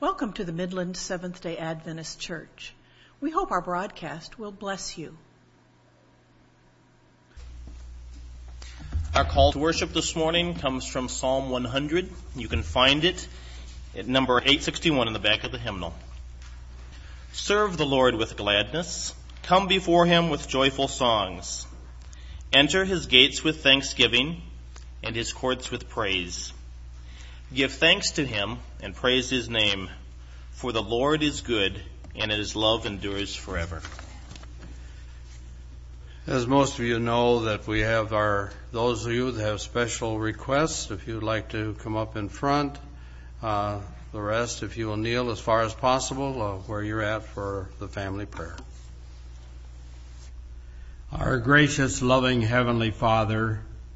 Welcome to the Midland Seventh-day Adventist Church. We hope our broadcast will bless you. Our call to worship this morning comes from Psalm 100. You can find it at number 861 in the back of the hymnal. Serve the Lord with gladness. Come before him with joyful songs. Enter his gates with thanksgiving and his courts with praise. Give thanks to him and praise his name, for the Lord is good, and his love endures forever. As most of you know, that we have those of you that have special requests, if you'd like to come up in front. The rest, if you will kneel as far as possible where you're at for the family prayer. Our gracious, loving Heavenly Father,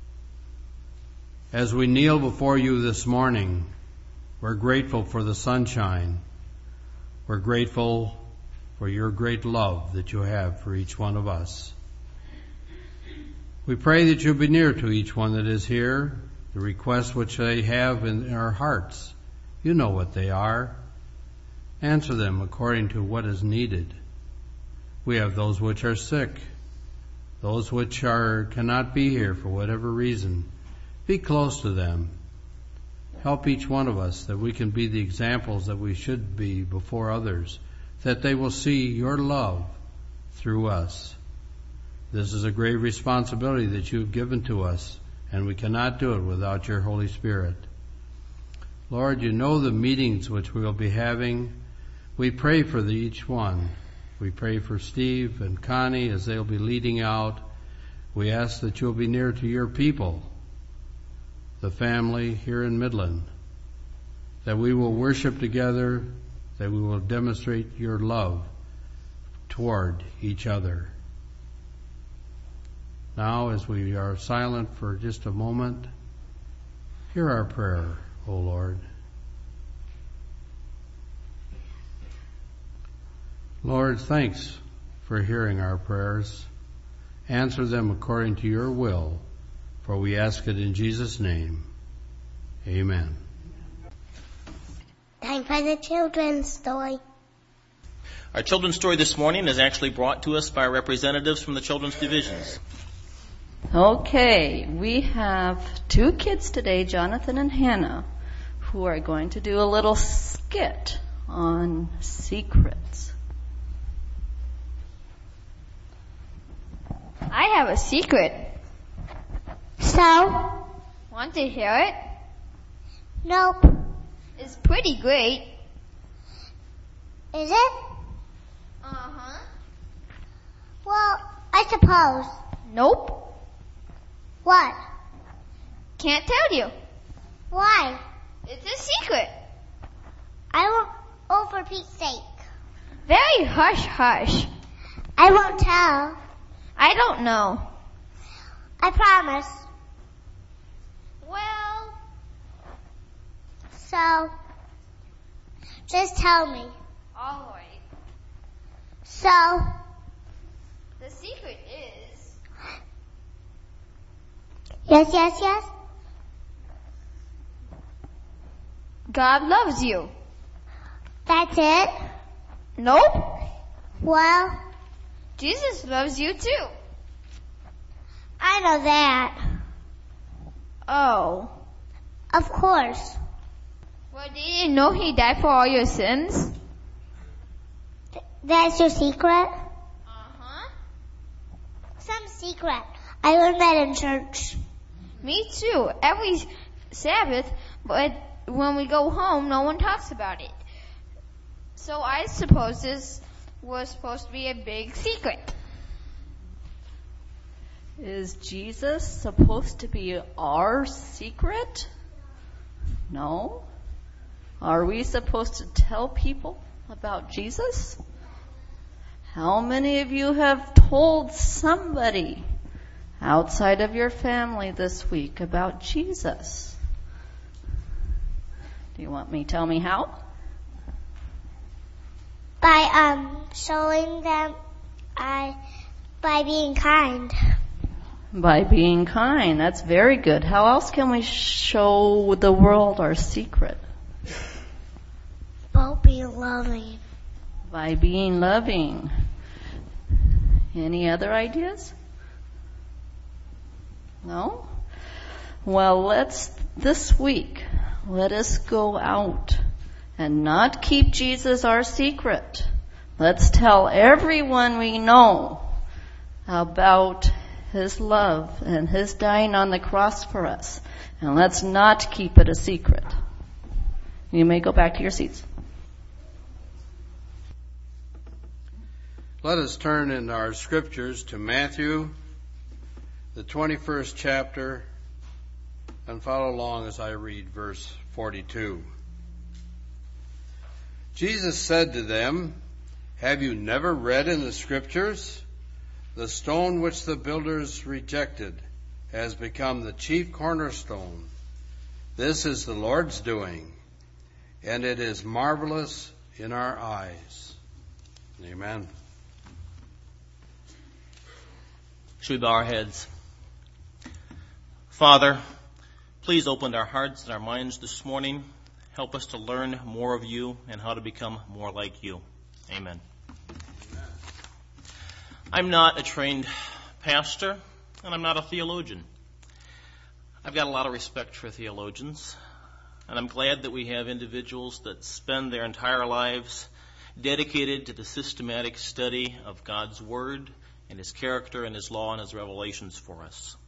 as we kneel before you this morning, we're grateful for the sunshine. We're grateful for your great love that you have for each one of us. We pray that you'll be near to each one that is here, the requests which they have in our hearts. You know what they are. Answer them according to what is needed. We have those which are sick, those which cannot be here for whatever reason. Be close to them. Help each one of us that we can be the examples that we should be before others, that they will see your love through us. This is a great responsibility that you've given to us, and we cannot do it without your Holy Spirit. Lord, you know the meetings which we will be having. We pray for each one. We pray for Steve and Connie as they'll be leading out. We ask that you'll be near to your people, the family here in Midland, that we will worship together, that we will demonstrate your love toward each other. Now, as we are silent for just a moment, hear our prayer, O Lord. Lord, thanks for hearing our prayers. Answer them according to your will, for we ask it in Jesus' name. Amen. Time for the children's story. Our children's story this morning is actually brought to us by representatives from the children's divisions. Okay, we have two kids today, Jonathan and Hannah, who are going to do a little skit on secrets. I have a secret. So? Want to hear it? Nope. It's pretty great. Is it? Uh-huh. Well, I suppose. Nope. What? Can't tell you. Why? It's a secret. I won't. Oh, for Pete's sake. Very hush-hush. I won't tell. I don't know. I promise. Well, So, just tell me. all right. So, The secret is... yes. God loves you. That's it? Nope. Well, Jesus loves you too. I know that. Oh. Of course. Well, did you know he died for all your sins? That's your secret? Uh-huh. Some secret. I learned that in church. Me too. Every Sabbath, but when we go home, no one talks about it. So I suppose this was supposed to be a big secret. Is Jesus supposed to be our secret? No. Are we supposed to tell people about Jesus? How many of you have told somebody outside of your family this week about Jesus? Do you want me to tell me how? By showing them by being kind. By being kind. That's very good. How else can we show the world our secret? Well, loving. By being loving. Any other ideas? No? Well, this week, let us go out and not keep Jesus our secret. Let's tell everyone we know about His love and His dying on the cross for us. And let's not keep it a secret. You may go back to your seats. Let us turn in our scriptures to Matthew, the 21st chapter, and follow along as I read verse 42. Jesus said to them, "Have you never read in the scriptures? The stone which the builders rejected has become the chief cornerstone. This is the Lord's doing, and it is marvelous in our eyes." Amen. Should we bow our heads? Father, please open our hearts and our minds this morning. Help us to learn more of you and how to become more like you. Amen. I'm not a trained pastor, and I'm not a theologian. I've got a lot of respect for theologians, and I'm glad that we have individuals that spend their entire lives dedicated to the systematic study of God's Word and His character and His law and His revelations for us.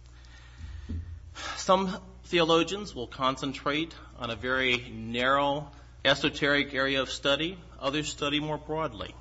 Some theologians will concentrate on a very narrow, esoteric area of study. Others study more broadly.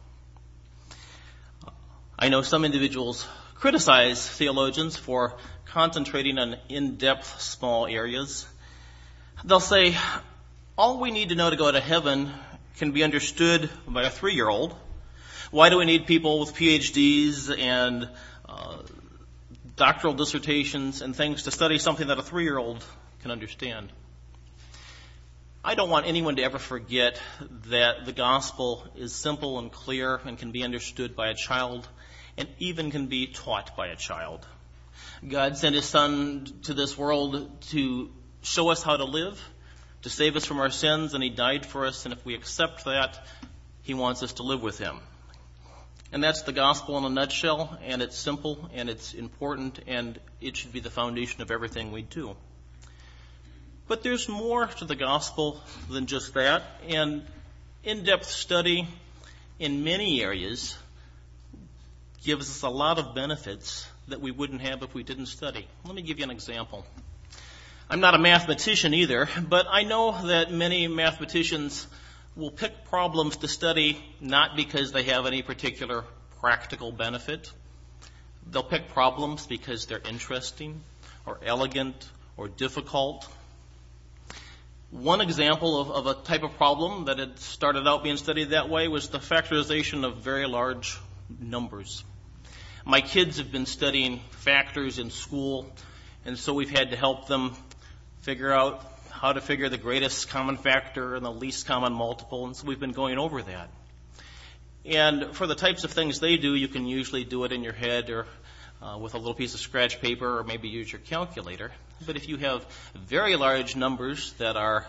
I know some individuals criticize theologians for concentrating on in-depth small areas. They'll say, all we need to know to go to heaven can be understood by a 3-year-old. Why do we need people with PhDs and doctoral dissertations and things to study something that a 3-year-old can understand? I don't want anyone to ever forget that the gospel is simple and clear and can be understood by a child and even can be taught by a child. God sent His Son to this world to show us how to live, to save us from our sins, and He died for us, and if we accept that, He wants us to live with Him. And that's the gospel in a nutshell, and it's simple, and it's important, and it should be the foundation of everything we do. But there's more to the gospel than just that, and in-depth study in many areas gives us a lot of benefits that we wouldn't have if we didn't study. Let me give you an example. I'm not a mathematician either, but I know that many mathematicians will pick problems to study not because they have any particular practical benefit. They'll pick problems because they're interesting or elegant or difficult. One example of a type of problem that had started out being studied that way was the factorization of very large numbers. My kids have been studying factors in school, and so we've had to help them figure out how to figure the greatest common factor and the least common multiple, and so we've been going over that. And for the types of things they do, you can usually do it in your head or with a little piece of scratch paper or maybe use your calculator. But if you have very large numbers that are,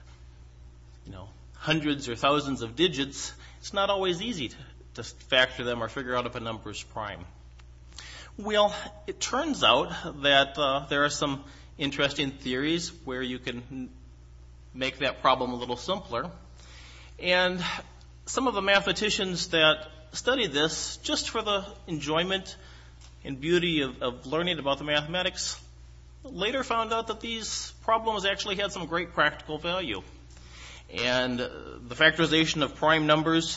hundreds or thousands of digits, it's not always easy to factor them or figure out if a number is prime. Well, it turns out that there are some interesting theories where you can make that problem a little simpler. And some of the mathematicians that studied this, just for the enjoyment and beauty of learning about the mathematics, later found out that these problems actually had some great practical value. And the factorization of prime numbers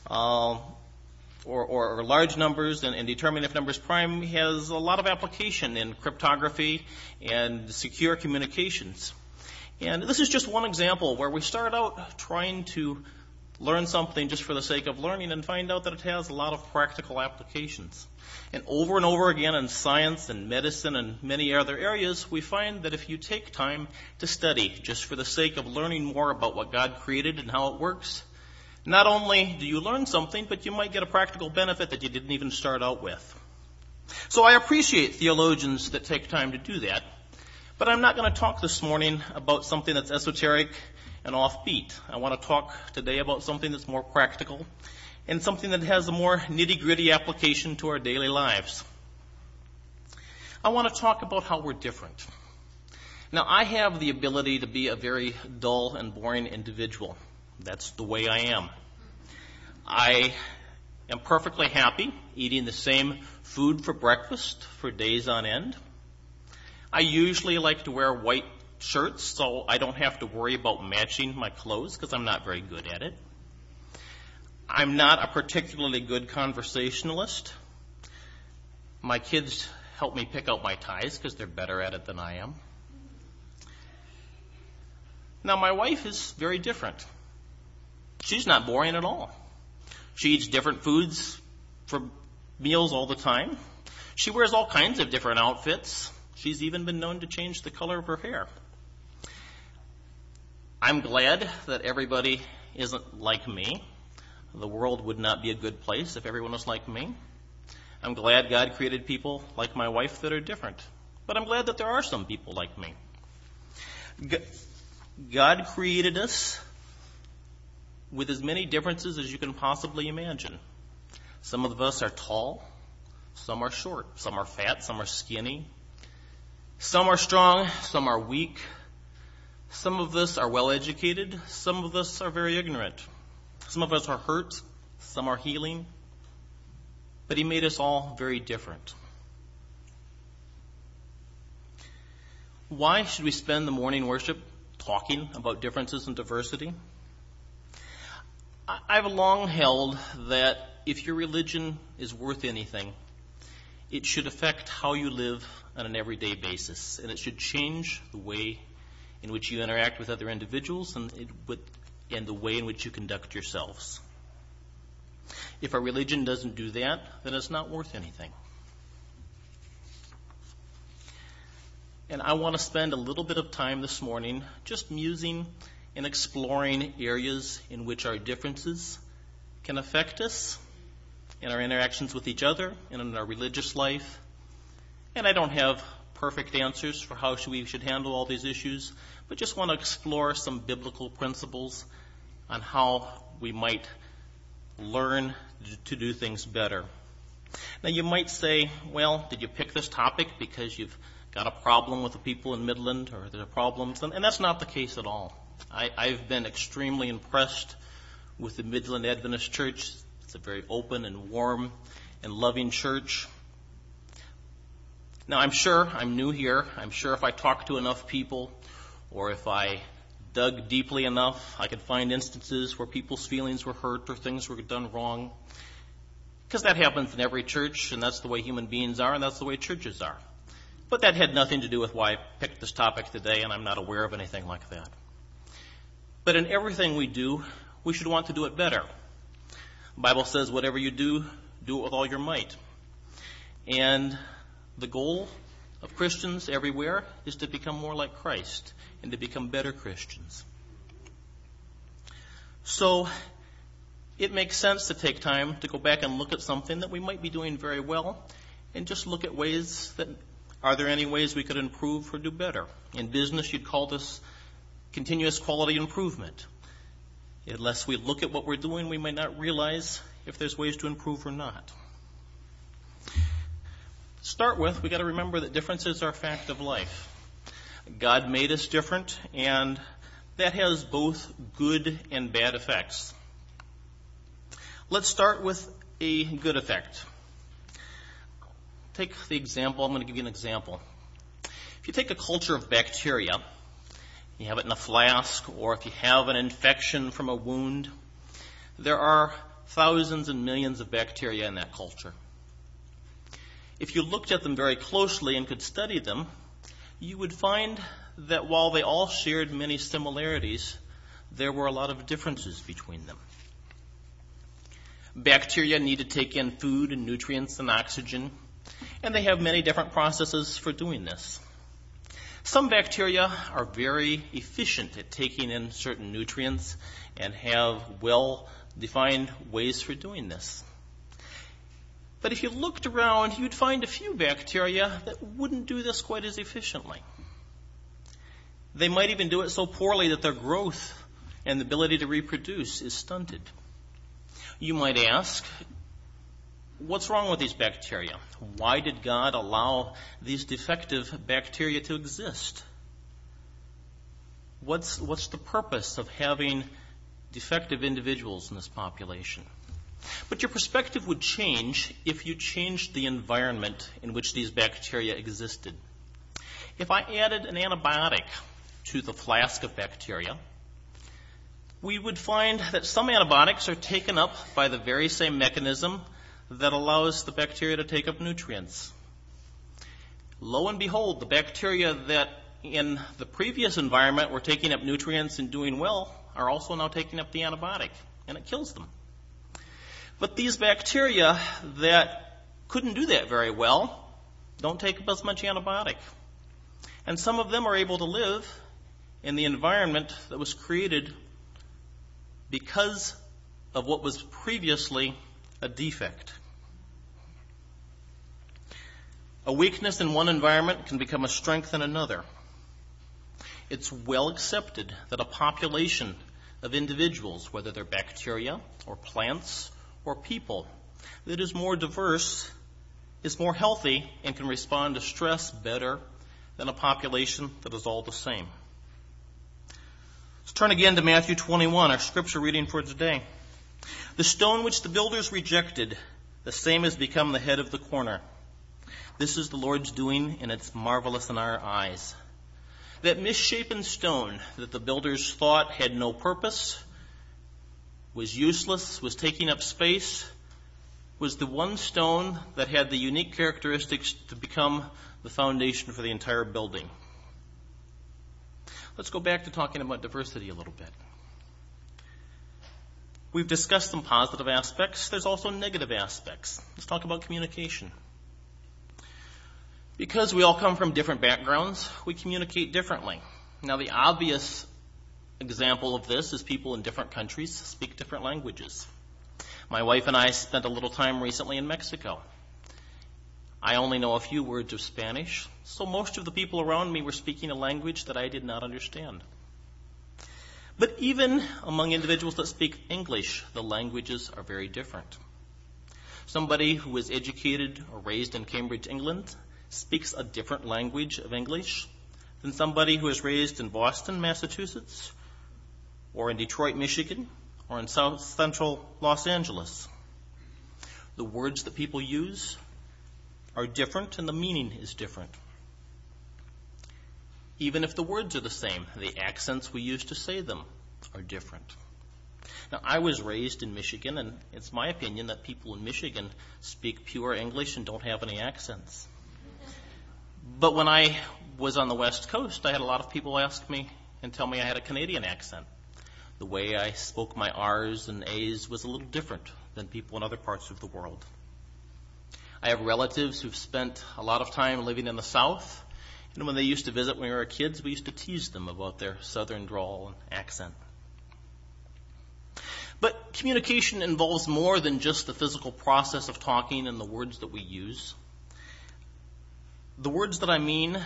or large numbers and determining if numbers prime has a lot of application in cryptography and secure communications. And this is just one example where we start out trying to learn something just for the sake of learning and find out that it has a lot of practical applications. And over again in science and medicine and many other areas, we find that if you take time to study just for the sake of learning more about what God created and how it works, not only do you learn something, but you might get a practical benefit that you didn't even start out with. So I appreciate theologians that take time to do that, but I'm not going to talk this morning about something that's esoteric, and offbeat. I want to talk today about something that's more practical and something that has a more nitty-gritty application to our daily lives. I want to talk about how we're different. Now, I have the ability to be a very dull and boring individual. That's the way I am. I am perfectly happy eating the same food for breakfast for days on end. I usually like to wear white shirts so I don't have to worry about matching my clothes because I'm not very good at it. I'm not a particularly good conversationalist. My kids help me pick out my ties because they're better at it than I am. Now, my wife is very different. She's not boring at all. She eats different foods for meals all the time. She wears all kinds of different outfits. She's even been known to change the color of her hair. I'm glad that everybody isn't like me. The world would not be a good place if everyone was like me. I'm glad God created people like my wife that are different. But I'm glad that there are some people like me. God created us with as many differences as you can possibly imagine. Some of us are tall, some are short, some are fat, some are skinny. Some are strong, some are weak. Some of us are well educated, some of us are very ignorant. Some of us are hurt, some are healing. But He made us all very different. Why should we spend the morning worship talking about differences and diversity? I've long held that if your religion is worth anything, it should affect how you live on an everyday basis, and it should change the way in which you interact with other individuals and the way in which you conduct yourselves. If our religion doesn't do that, then it's not worth anything. And I want to spend a little bit of time this morning just musing and exploring areas in which our differences can affect us in our interactions with each other and in our religious life. And I don't have perfect answers for how we should handle all these issues, but just want to explore some biblical principles on how we might learn to do things better. Now, you might say, well, did you pick this topic because you've got a problem with the people in Midland or there are problems? And that's not the case at all. I've been extremely impressed with the Midland Adventist Church. It's a very open and warm and loving church. Now, I'm new here. I'm sure if I talk to enough people or if I dug deeply enough, I could find instances where people's feelings were hurt or things were done wrong. Because that happens in every church, and that's the way human beings are, and that's the way churches are. But that had nothing to do with why I picked this topic today, and I'm not aware of anything like that. But in everything we do, we should want to do it better. The Bible says, whatever you do, do it with all your might. And the goal of Christians everywhere is to become more like Christ and to become better Christians. So it makes sense to take time to go back and look at something that we might be doing very well and just look at ways that, are there any ways we could improve or do better? In business, you'd call this continuous quality improvement. Unless we look at what we're doing, we might not realize if there's ways to improve or not. To start with, we've got to remember that differences are a fact of life. God made us different, and that has both good and bad effects. Let's start with a good effect. Take the example, I'm going to give you an example. If you take a culture of bacteria, you have it in a flask, or if you have an infection from a wound, there are thousands and millions of bacteria in that culture. If you looked at them very closely and could study them, you would find that while they all shared many similarities, there were a lot of differences between them. Bacteria need to take in food and nutrients and oxygen, and they have many different processes for doing this. Some bacteria are very efficient at taking in certain nutrients and have well-defined ways for doing this. But if you looked around, you'd find a few bacteria that wouldn't do this quite as efficiently. They might even do it so poorly that their growth and the ability to reproduce is stunted. You might ask, what's wrong with these bacteria? Why did God allow these defective bacteria to exist? What's the purpose of having defective individuals in this population? But your perspective would change if you changed the environment in which these bacteria existed. If I added an antibiotic to the flask of bacteria, we would find that some antibiotics are taken up by the very same mechanism that allows the bacteria to take up nutrients. Lo and behold, the bacteria that in the previous environment were taking up nutrients and doing well are also now taking up the antibiotic, and it kills them. But these bacteria that couldn't do that very well don't take up as much antibiotic. And some of them are able to live in the environment that was created because of what was previously a defect. A weakness in one environment can become a strength in another. It's well accepted that a population of individuals, whether they're bacteria or plants or people, that is more diverse, is more healthy, and can respond to stress better than a population that is all the same. Let's turn again to Matthew 21, our scripture reading for today. The stone which the builders rejected, the same has become the head of the corner. This is the Lord's doing, and it's marvelous in our eyes. That misshapen stone that the builders thought had no purpose, was useless, was taking up space, was the one stone that had the unique characteristics to become the foundation for the entire building. Let's go back to talking about diversity a little bit. We've discussed some positive aspects. There's also negative aspects. Let's talk about communication. Because we all come from different backgrounds, we communicate differently. Now, the obvious example of this is people in different countries speak different languages. My wife and I spent a little time recently in Mexico. I only know a few words of Spanish, so most of the people around me were speaking a language that I did not understand. But even among individuals that speak English, the languages are very different. Somebody who was educated or raised in Cambridge, England, speaks a different language of English than somebody who is raised in Boston, Massachusetts, or in Detroit, Michigan, or in South Central Los Angeles. The words that people use are different and the meaning is different. Even if the words are the same, the accents we use to say them are different. Now, I was raised in Michigan, and it's my opinion that people in Michigan speak pure English and don't have any accents. But when I was on the West Coast, I had a lot of people ask me and tell me I had a Canadian accent. The way I spoke my R's and A's was a little different than people in other parts of the world. I have relatives who've spent a lot of time living in the South, and when they used to visit when we were kids, we used to tease them about their Southern drawl and accent. But communication involves more than just the physical process of talking and the words that we use. The words that I mean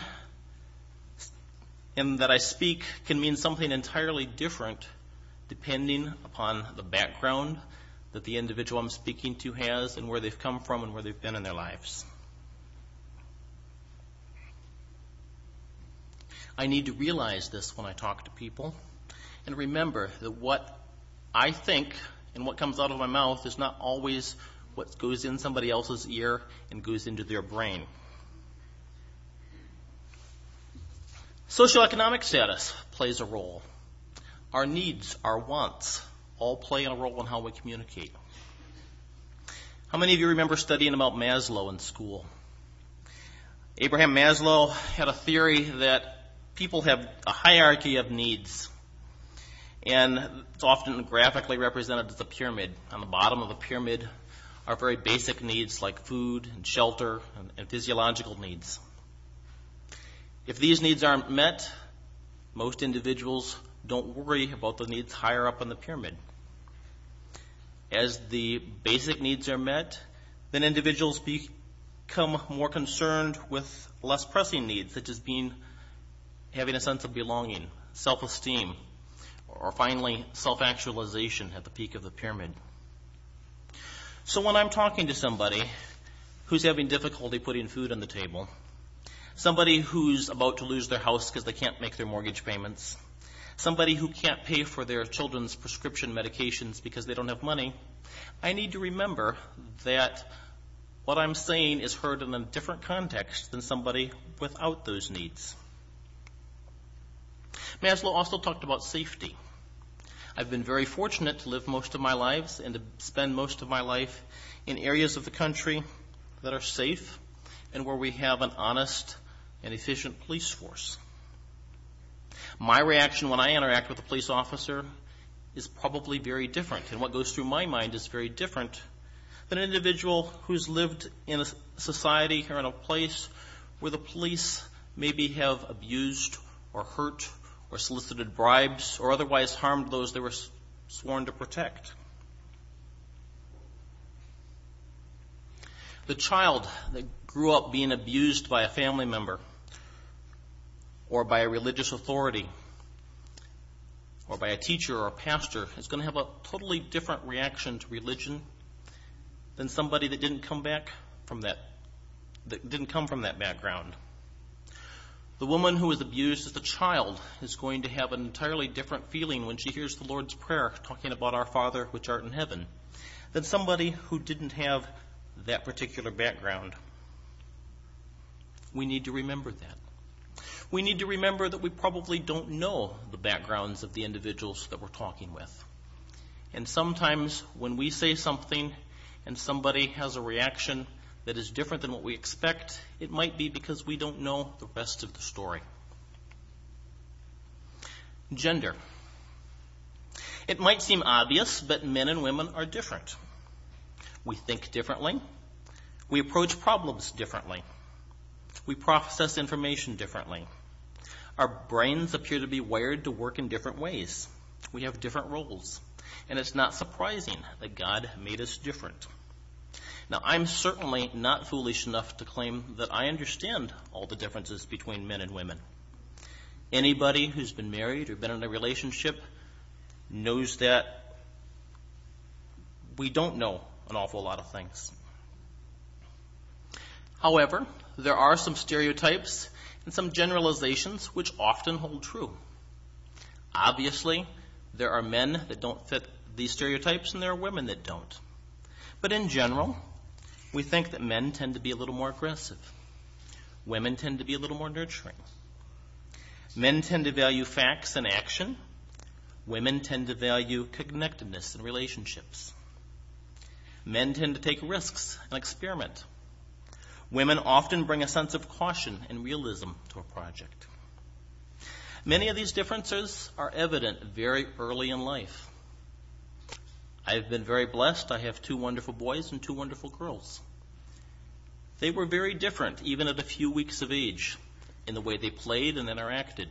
and that I speak can mean something entirely different depending upon the background that the individual I'm speaking to has and where they've come from and where they've been in their lives. I need to realize this when I talk to people and remember that what I think and what comes out of my mouth is not always what goes in somebody else's ear and goes into their brain. Socioeconomic status plays a role. Our needs, our wants, all play a role in how we communicate. How many of you remember studying about Maslow in school? Abraham Maslow had a theory that people have a hierarchy of needs. And it's often graphically represented as a pyramid. On the bottom of the pyramid are very basic needs like food and shelter and physiological needs. If these needs aren't met, most individuals don't worry about the needs higher up in the pyramid. As the basic needs are met, then individuals become more concerned with less pressing needs, such as having a sense of belonging, self-esteem, or finally, self-actualization at the peak of the pyramid. So when I'm talking to somebody who's having difficulty putting food on the table, somebody who's about to lose their house because they can't make their mortgage payments, somebody who can't pay for their children's prescription medications because they don't have money, I need to remember that what I'm saying is heard in a different context than somebody without those needs. Maslow also talked about safety. I've been very fortunate to live most of my lives and to spend most of my life in areas of the country that are safe and where we have an honest and efficient police force. My reaction when I interact with a police officer is probably very different, and what goes through my mind is very different than an individual who's lived in a society or in a place where the police maybe have abused or hurt or solicited bribes or otherwise harmed those they were sworn to protect. The child that grew up being abused by a family member or by a religious authority or by a teacher or a pastor is going to have a totally different reaction to religion than somebody that didn't come from that background. The woman who was abused as a child is going to have an entirely different feeling when she hears the Lord's Prayer talking about our Father which art in heaven than somebody who didn't have that particular background. We need to remember that. We need to remember that we probably don't know the backgrounds of the individuals that we're talking with. And sometimes when we say something and somebody has a reaction that is different than what we expect, it might be because we don't know the rest of the story. Gender. It might seem obvious, but men and women are different. We think differently. We approach problems differently. We process information differently. Our brains appear to be wired to work in different ways. We have different roles. And it's not surprising that God made us different. Now, I'm certainly not foolish enough to claim that I understand all the differences between men and women. Anybody who's been married or been in a relationship knows that we don't know an awful lot of things. However, there are some stereotypes and some generalizations which often hold true. Obviously, there are men that don't fit these stereotypes and there are women that don't. But in general, we think that men tend to be a little more aggressive. Women tend to be a little more nurturing. Men tend to value facts and action. Women tend to value connectedness and relationships. Men tend to take risks and experiment. Women often bring a sense of caution and realism to a project. Many of these differences are evident very early in life. I've been very blessed. I have 2 wonderful boys and 2 wonderful girls. They were very different, even at a few weeks of age, in the way they played and interacted.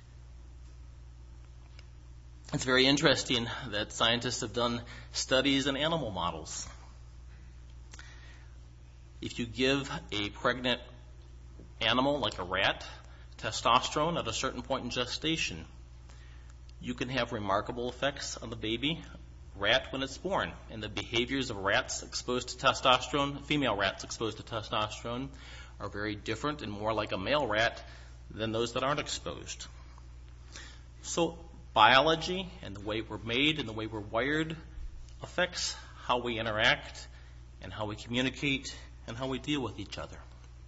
It's very interesting that scientists have done studies in animal models. If you give a pregnant animal, like a rat, testosterone at a certain point in gestation, you can have remarkable effects on the baby rat when it's born. And the behaviors of rats exposed to testosterone, female rats exposed to testosterone, are very different and more like a male rat than those that aren't exposed. So biology and the way we're made and the way we're wired affects how we interact and how we communicate and how we deal with each other.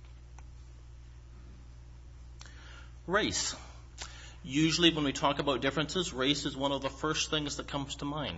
Race. Usually when we talk about differences, race is one of the first things that comes to mind.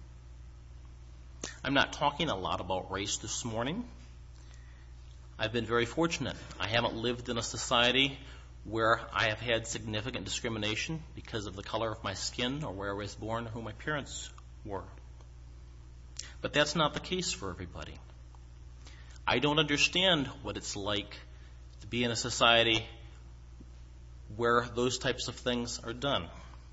I'm not talking a lot about race this morning. I've been very fortunate. I haven't lived in a society where I have had significant discrimination because of the color of my skin or where I was born or who my parents were. But that's not the case for everybody. I don't understand what it's like to be in a society where those types of things are done.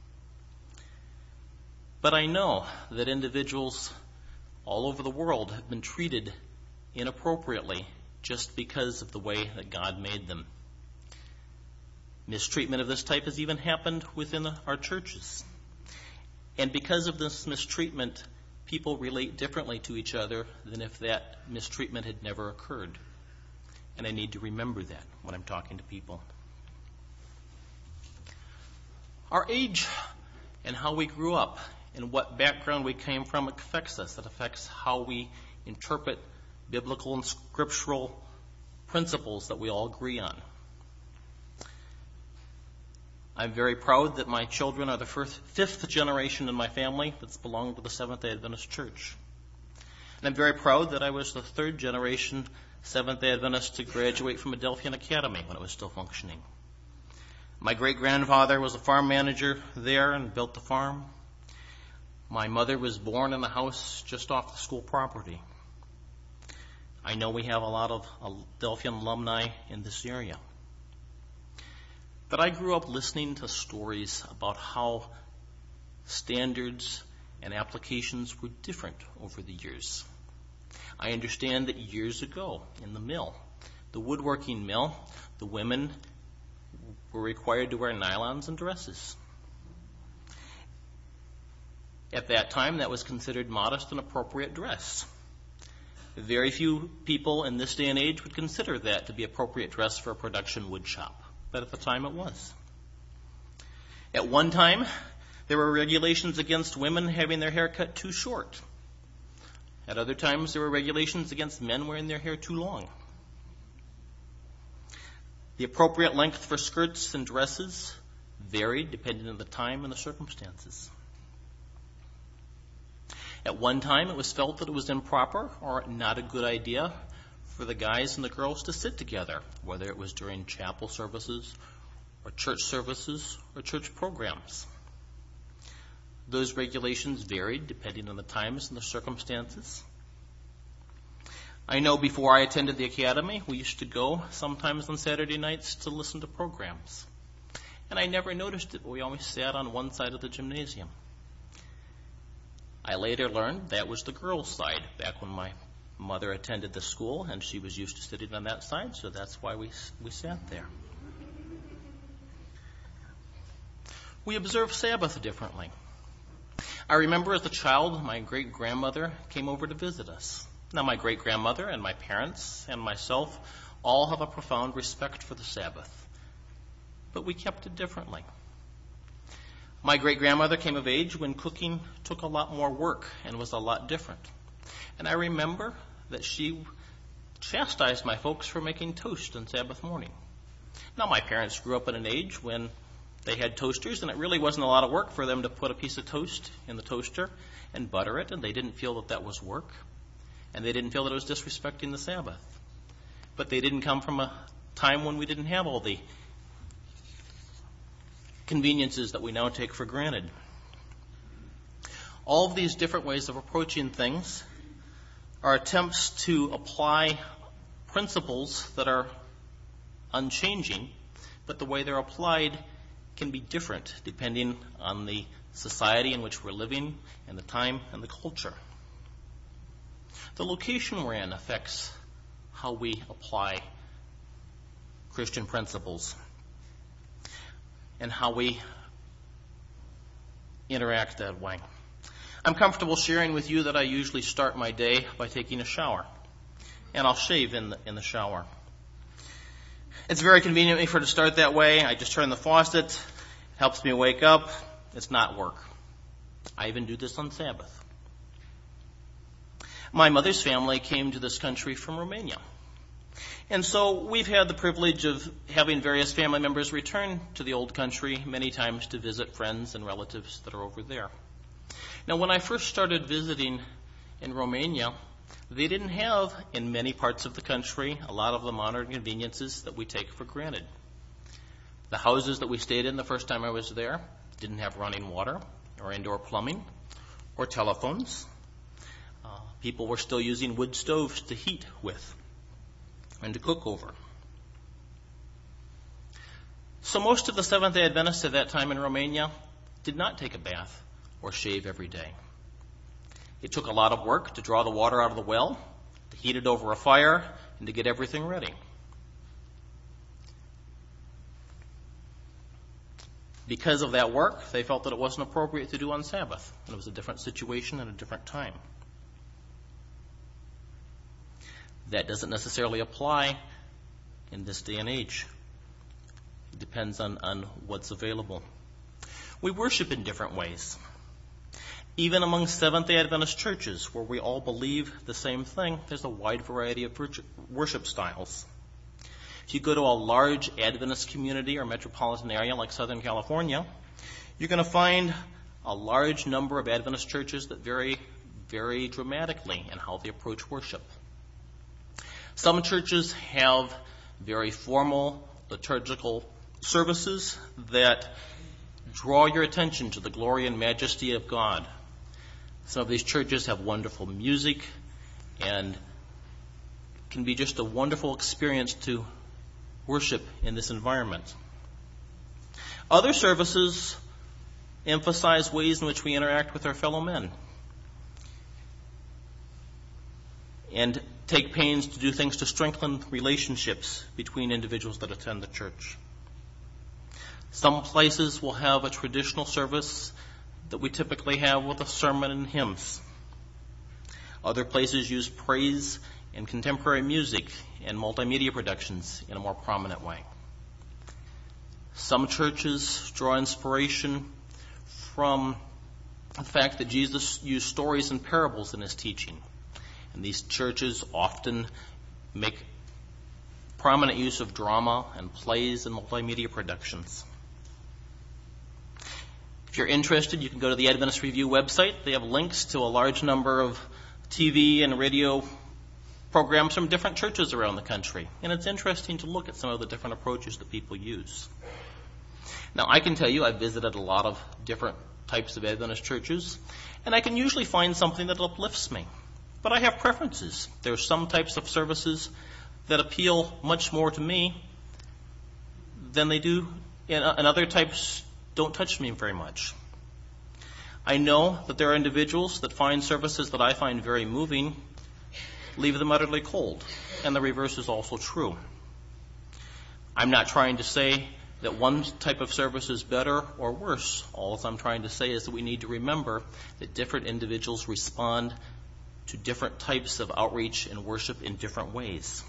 But I know that individuals all over the world have been treated inappropriately just because of the way that God made them. Mistreatment of this type has even happened within our churches. And because of this mistreatment, people relate differently to each other than if that mistreatment had never occurred. And I need to remember that when I'm talking to people. Our age and how we grew up and what background we came from affects us. It affects how we interpret biblical and scriptural principles that we all agree on. I'm very proud that my children are the fifth generation in my family that's belonged to the Seventh-day Adventist Church. And I'm very proud that I was the third generation Seventh-day Adventist to graduate from Adelphian Academy when it was still functioning. My great-grandfather was a farm manager there and built the farm. My mother was born in a house just off the school property. I know we have a lot of Adelphian alumni in this area. But I grew up listening to stories about how standards and applications were different over the years. I understand that years ago in the mill, the woodworking mill, the women were required to wear nylons and dresses. At that time, that was considered modest and appropriate dress. Very few people in this day and age would consider that to be appropriate dress for a production wood shop. But at the time it was. At one time, there were regulations against women having their hair cut too short. At other times, there were regulations against men wearing their hair too long. The appropriate length for skirts and dresses varied depending on the time and the circumstances. At one time, it was felt that it was improper or not a good idea for the guys and the girls to sit together, whether it was during chapel services or church programs. Those regulations varied depending on the times and the circumstances. I know before I attended the academy, we used to go sometimes on Saturday nights to listen to programs. And I never noticed it, but we always sat on one side of the gymnasium. I later learned that was the girls' side, back when my mother attended the school, and she was used to sitting on that side, so that's why we sat there. We observe Sabbath differently. I remember as a child, my great-grandmother came over to visit us. Now, my great-grandmother and my parents and myself all have a profound respect for the Sabbath, but we kept it differently. My great-grandmother came of age when cooking took a lot more work and was a lot different. And I remember that she chastised my folks for making toast on Sabbath morning. Now, my parents grew up in an age when they had toasters, and it really wasn't a lot of work for them to put a piece of toast in the toaster and butter it, and they didn't feel that that was work, and they didn't feel that it was disrespecting the Sabbath. But they didn't come from a time when we didn't have all the conveniences that we now take for granted. All of these different ways of approaching things are attempts to apply principles that are unchanging, but the way they're applied can be different depending on the society in which we're living and the time and the culture. The location we're in affects how we apply Christian principles and how we interact that way. I'm comfortable sharing with you that I usually start my day by taking a shower, and I'll shave in the shower. It's very convenient for me to start that way. I just turn the faucet. It helps me wake up. It's not work. I even do this on Sabbath. My mother's family came to this country from Romania. And so we've had the privilege of having various family members return to the old country many times to visit friends and relatives that are over there. Now, when I first started visiting in Romania, they didn't have, in many parts of the country, a lot of the modern conveniences that we take for granted. The houses that we stayed in the first time I was there didn't have running water or indoor plumbing or telephones. People were still using wood stoves to heat with and to cook over. So most of the Seventh-day Adventists at that time in Romania did not take a bath or shave every day. It took a lot of work to draw the water out of the well, to heat it over a fire, and to get everything ready. Because of that work, they felt that it wasn't appropriate to do on Sabbath. And it was a different situation at a different time. That doesn't necessarily apply in this day and age. It depends on what's available. We worship in different ways. Even among Seventh-day Adventist churches, where we all believe the same thing, there's a wide variety of worship styles. If you go to a large Adventist community or metropolitan area like Southern California, you're going to find a large number of Adventist churches that vary very dramatically in how they approach worship. Some churches have very formal liturgical services that draw your attention to the glory and majesty of God. Some of these churches have wonderful music and can be just a wonderful experience to worship in this environment. Other services emphasize ways in which we interact with our fellow men and take pains to do things to strengthen relationships between individuals that attend the church. Some places will have a traditional service that we typically have with a sermon and hymns. Other places use praise and contemporary music and multimedia productions in a more prominent way. Some churches draw inspiration from the fact that Jesus used stories and parables in his teaching. And these churches often make prominent use of drama and plays and multimedia productions. If you're interested, you can go to the Adventist Review website. They have links to a large number of TV and radio programs from different churches around the country. And it's interesting to look at some of the different approaches that people use. Now, I can tell you I've visited a lot of different types of Adventist churches, and I can usually find something that uplifts me. But I have preferences. There are some types of services that appeal much more to me than they do, and other types don't touch me very much. I know that there are individuals that find services that I find very moving leave them utterly cold, and the reverse is also true. I'm not trying to say that one type of service is better or worse. All I'm trying to say is that we need to remember that different individuals respond to different types of outreach and worship in different ways.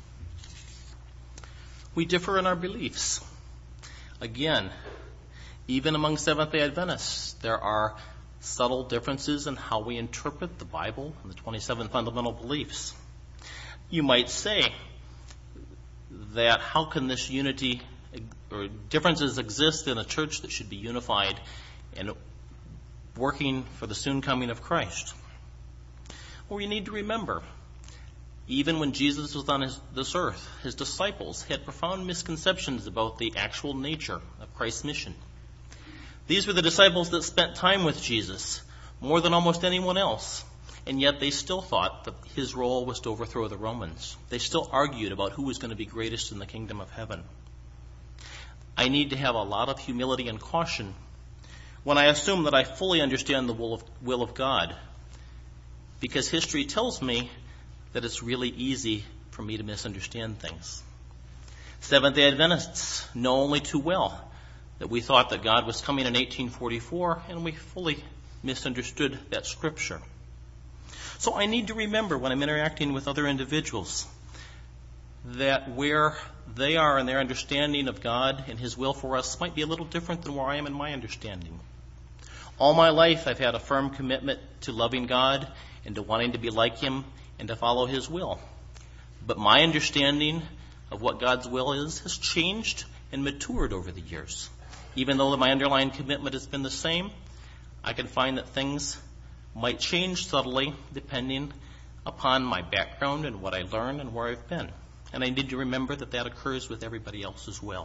We differ in our beliefs. Again, even among Seventh-day Adventists, there are subtle differences in how we interpret the Bible and the 27 fundamental beliefs. You might say that how can this unity or differences exist in a church that should be unified and working for the soon coming of Christ? Well, we need to remember, even when Jesus was on this earth, his disciples had profound misconceptions about the actual nature of Christ's mission. These were the disciples that spent time with Jesus more than almost anyone else, and yet they still thought that his role was to overthrow the Romans. They still argued about who was going to be greatest in the kingdom of heaven. I need to have a lot of humility and caution when I assume that I fully understand the will of God, because history tells me that it's really easy for me to misunderstand things. Seventh-day Adventists know only too well that we thought that God was coming in 1844, and we fully misunderstood that scripture. So I need to remember when I'm interacting with other individuals that where they are in their understanding of God and his will for us might be a little different than where I am in my understanding. All my life I've had a firm commitment to loving God and to wanting to be like him and to follow his will. But my understanding of what God's will is has changed and matured over the years. Even though my underlying commitment has been the same, I can find that things might change subtly depending upon my background and what I learn and where I've been. And I need to remember that that occurs with everybody else as well.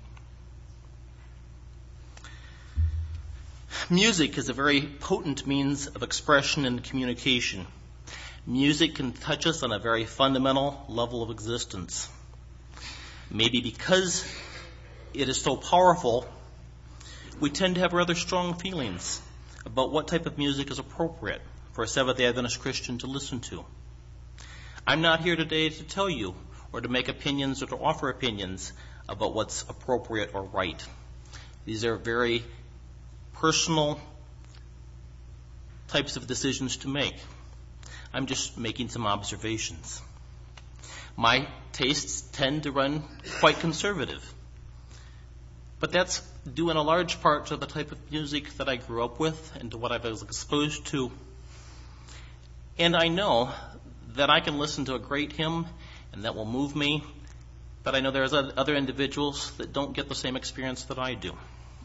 Music is a very potent means of expression and communication. Music can touch us on a very fundamental level of existence. Maybe because it is so powerful, we tend to have rather strong feelings about what type of music is appropriate for a Seventh-day Adventist Christian to listen to. I'm not here today to tell you or to make opinions or to offer opinions about what's appropriate or right. These are very personal types of decisions to make. I'm just making some observations. My tastes tend to run quite conservative. But that's due in a large part to the type of music that I grew up with and to what I was exposed to. And I know that I can listen to a great hymn and that will move me, but I know there's other individuals that don't get the same experience that I do.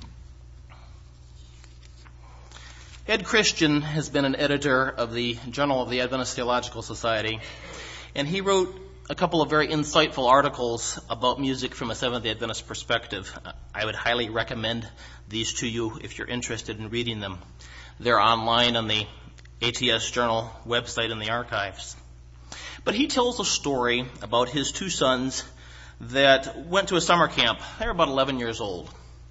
Ed Christian has been an editor of the Journal of the Adventist Theological Society, and he wrote a couple of very insightful articles about music from a Seventh-day Adventist perspective. I would highly recommend these to you if you're interested in reading them. They're online on the ATS Journal website in the archives. But he tells a story about his two sons that went to a summer camp. They were about 11 years old.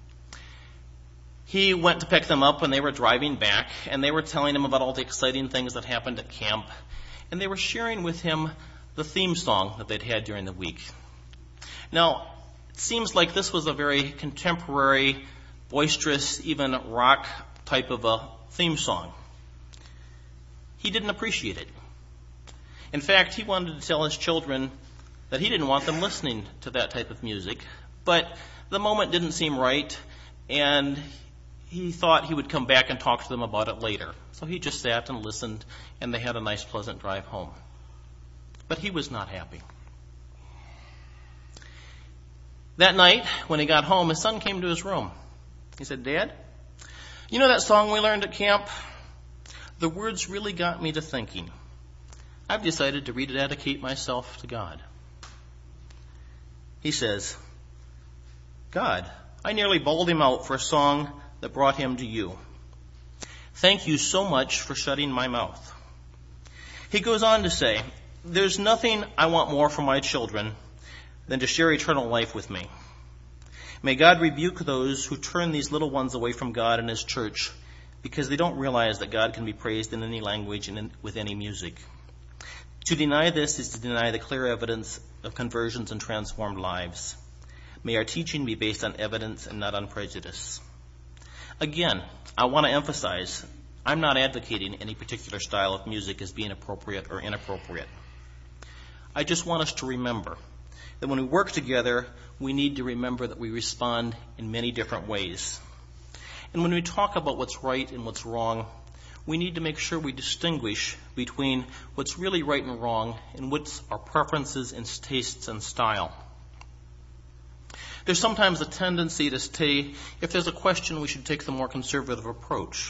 He went to pick them up when they were driving back, and they were telling him about all the exciting things that happened at camp, and they were sharing with him the theme song that they'd had during the week. Now, it seems like this was a very contemporary, boisterous, even rock type of a theme song. He didn't appreciate it. In fact, he wanted to tell his children that he didn't want them listening to that type of music, but the moment didn't seem right, and he thought he would come back and talk to them about it later. So he just sat and listened, and they had a nice, pleasant drive home. But he was not happy. That night, when he got home, his son came to his room. He said, "Dad, you know that song we learned at camp? The words really got me to thinking. I've decided to rededicate myself to God." He says, "God, I nearly bawled him out for a song that brought him to you. Thank you so much for shutting my mouth." He goes on to say, "There's nothing I want more for my children than to share eternal life with me. May God rebuke those who turn these little ones away from God and His church because they don't realize that God can be praised in any language and with any music. To deny this is to deny the clear evidence of conversions and transformed lives. May our teaching be based on evidence and not on prejudice." Again, I want to emphasize, I'm not advocating any particular style of music as being appropriate or inappropriate. I just want us to remember that when we work together, we need to remember that we respond in many different ways. And when we talk about what's right and what's wrong, we need to make sure we distinguish between what's really right and wrong and what's our preferences and tastes and style. There's sometimes a tendency to say, if there's a question, we should take the more conservative approach.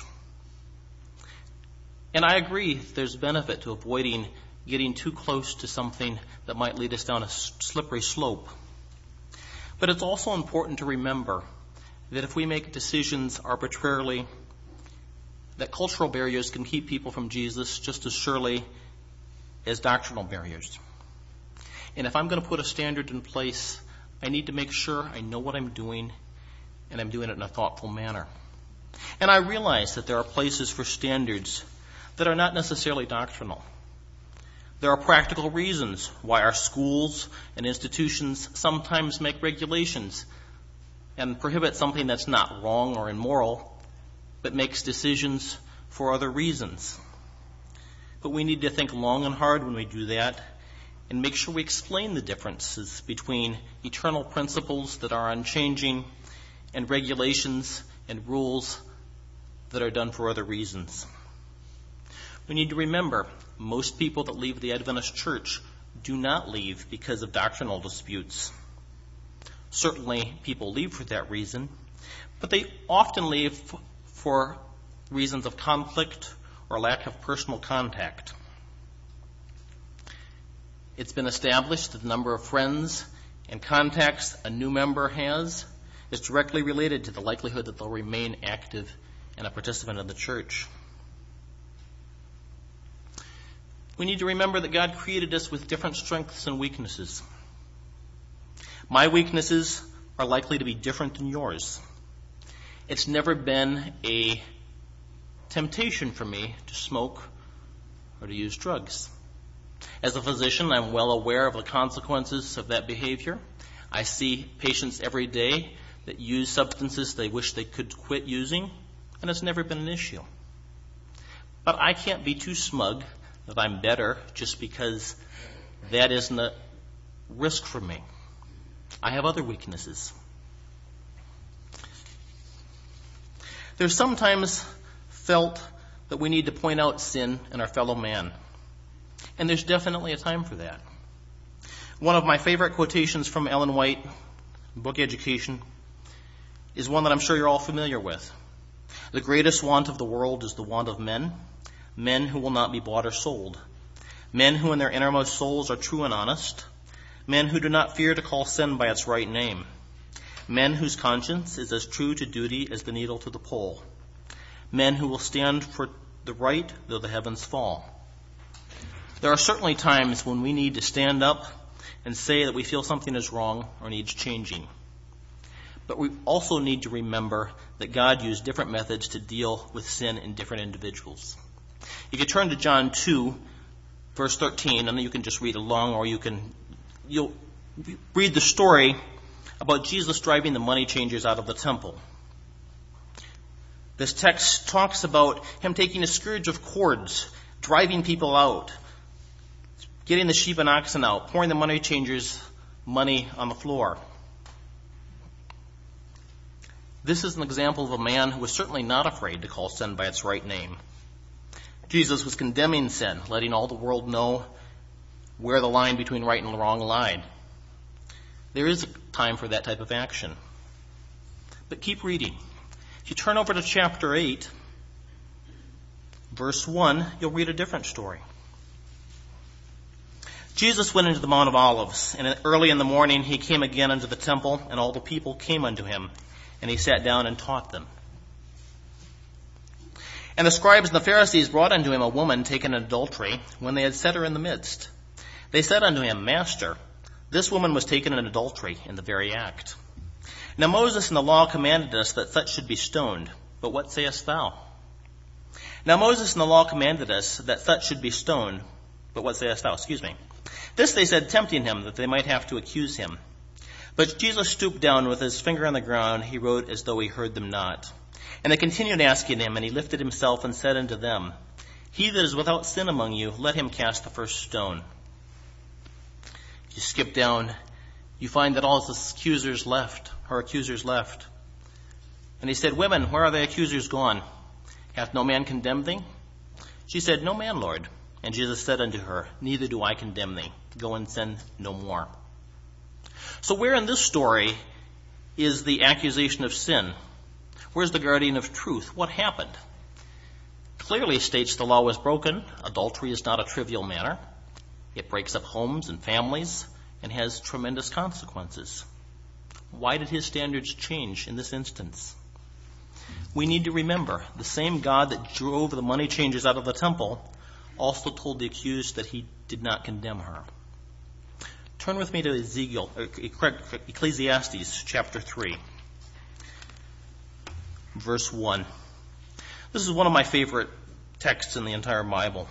And I agree there's benefit to avoiding getting too close to something that might lead us down a slippery slope. But it's also important to remember that if we make decisions arbitrarily, that cultural barriers can keep people from Jesus just as surely as doctrinal barriers. And if I'm going to put a standard in place, I need to make sure I know what I'm doing and I'm doing it in a thoughtful manner. And I realize that there are places for standards that are not necessarily doctrinal. There are practical reasons why our schools and institutions sometimes make regulations and prohibit something that's not wrong or immoral, but makes decisions for other reasons. But we need to think long and hard when we do that and make sure we explain the differences between eternal principles that are unchanging and regulations and rules that are done for other reasons. We need to remember, most people that leave the Adventist church do not leave because of doctrinal disputes. Certainly, people leave for that reason, but they often leave for reasons of conflict or lack of personal contact. It's been established that the number of friends and contacts a new member has is directly related to the likelihood that they'll remain active and a participant in the church. We need to remember that God created us with different strengths and weaknesses. My weaknesses are likely to be different than yours. It's never been a temptation for me to smoke or to use drugs. As a physician, I'm well aware of the consequences of that behavior. I see patients every day that use substances they wish they could quit using, and it's never been an issue. But I can't be too smug that I'm better just because that isn't a risk for me. I have other weaknesses. There's sometimes felt that we need to point out sin in our fellow man. And there's definitely a time for that. One of my favorite quotations from Ellen White, book Education, is one that I'm sure you're all familiar with. The greatest want of the world is the want of men, men who will not be bought or sold, men who in their innermost souls are true and honest, men who do not fear to call sin by its right name, men whose conscience is as true to duty as the needle to the pole, men who will stand for the right though the heavens fall. There are certainly times when we need to stand up and say that we feel something is wrong or needs changing. But we also need to remember that God used different methods to deal with sin in different individuals. If you turn to John 2, verse 13, and you can just read along, or you'll read the story about Jesus driving the money changers out of the temple. This text talks about him taking a scourge of cords, driving people out, getting the sheep and oxen out, pouring the money changers' money on the floor. This is an example of a man who was certainly not afraid to call sin by its right name. Jesus was condemning sin, letting all the world know where the line between right and wrong lied. There is a time for that type of action. But keep reading. If you turn over to chapter 8, verse 1, you'll read a different story. Jesus went into the Mount of Olives, and early in the morning he came again unto the temple, and all the people came unto him, and he sat down and taught them. And the scribes and the Pharisees brought unto him a woman taken in adultery, when they had set her in the midst. They said unto him, Master, this woman was taken in adultery in the very act. Now Moses in the law commanded us that such should be stoned, but what sayest thou? Now Moses in the law commanded us that such should be stoned, but what sayest thou? This they said, tempting him, that they might have to accuse him. But Jesus stooped down, with his finger on the ground, he wrote as though he heard them not. And they continued asking him, and he lifted himself and said unto them, He that is without sin among you, let him cast the first stone. If you skip down, you find that all his accusers left. And he said, Women, where are thy accusers gone? Hath no man condemned thee? She said, No man, Lord. And Jesus said unto her, Neither do I condemn thee. Go and sin no more. So where in this story is the accusation of sin? Where's the guardian of truth? What happened? Clearly states the law was broken. Adultery is not a trivial matter. It breaks up homes and families and has tremendous consequences. Why did his standards change in this instance? We need to remember the same God that drove the money changers out of the temple also told the accused that he did not condemn her. Turn with me to Ecclesiastes chapter 3, verse 1. This is one of my favorite texts in the entire Bible.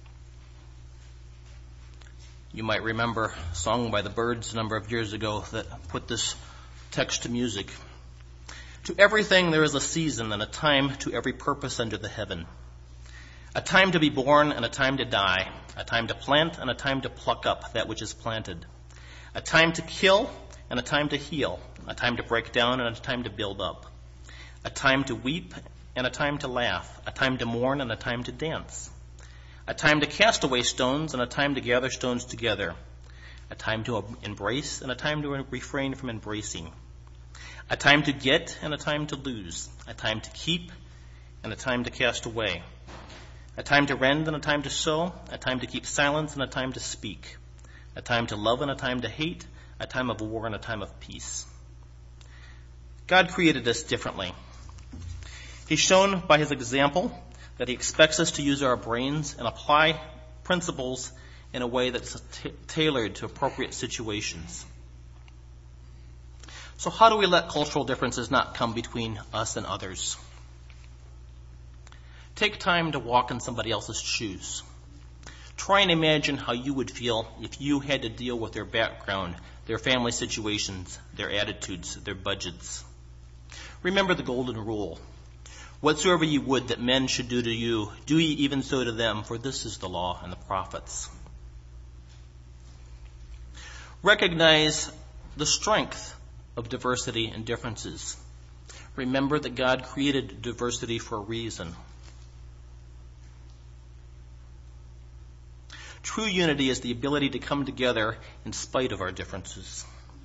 You might remember a song by the Byrds a number of years ago that put this text to music. To everything there is a season and a time to every purpose under the heaven. A time to be born and a time to die. A time to plant and a time to pluck up that which is planted. A time to kill and a time to heal. A time to break down and a time to build up. A time to weep and a time to laugh. A time to mourn and a time to dance. A time to cast away stones and a time to gather stones together. A time to embrace and a time to refrain from embracing. A time to get and a time to lose. A time to keep and a time to cast away. A time to rend and a time to sow. A time to keep silence and a time to speak. A time to love and a time to hate. A time of war and a time of peace. God created us differently. He's shown by his example that he expects us to use our brains and apply principles in a way that's tailored to appropriate situations. So how do we let cultural differences not come between us and others? Take time to walk in somebody else's shoes. Try and imagine how you would feel if you had to deal with their background, their family situations, their attitudes, their budgets. Remember the golden rule. Whatsoever ye would that men should do to you, do ye even so to them, for this is the law and the prophets. Recognize the strength of diversity and differences. Remember that God created diversity for a reason. True unity is the ability to come together in spite of our differences.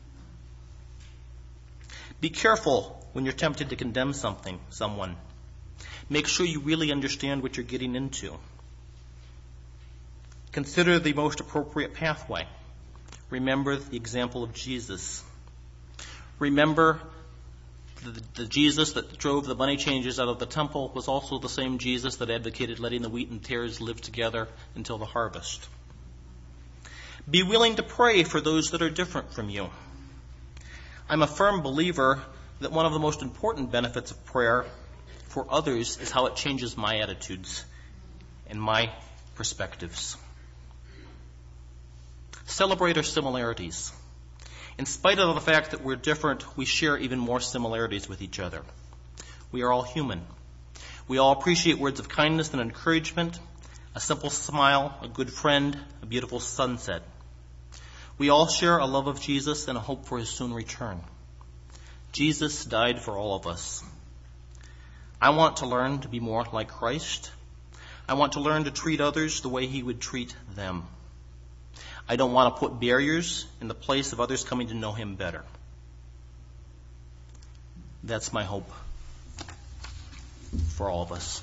Be careful when you're tempted to condemn someone. Make sure you really understand what you're getting into. Consider the most appropriate pathway. Remember the example of Jesus. Remember the Jesus that drove the money changers out of the temple was also the same Jesus that advocated letting the wheat and tares live together until the harvest. Be willing to pray for those that are different from you. I'm a firm believer that one of the most important benefits of prayer for others is how it changes my attitudes and my perspectives. Celebrate our similarities. In spite of the fact that we're different, we share even more similarities with each other. We are all human. We all appreciate words of kindness and encouragement, a simple smile, a good friend, a beautiful sunset. We all share a love of Jesus and a hope for his soon return. Jesus died for all of us. I want to learn to be more like Christ. I want to learn to treat others the way he would treat them. I don't want to put barriers in the place of others coming to know him better. That's my hope for all of us.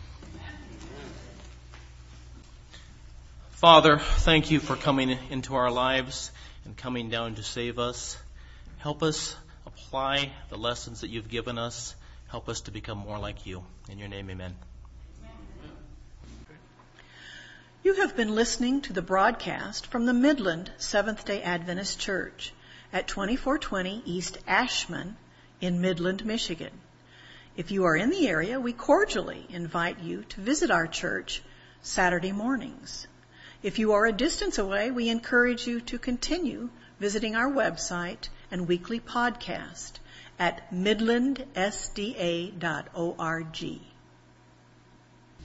Father, thank you for coming into our lives and coming down to save us. Help us apply the lessons that you've given us. Help us to become more like you. In your name, amen. You have been listening to the broadcast from the Midland Seventh-day Adventist Church at 2420 East Ashman in Midland, Michigan. If you are in the area, we cordially invite you to visit our church Saturday mornings. If you are a distance away, we encourage you to continue visiting our website and weekly podcast at midlandsda.org.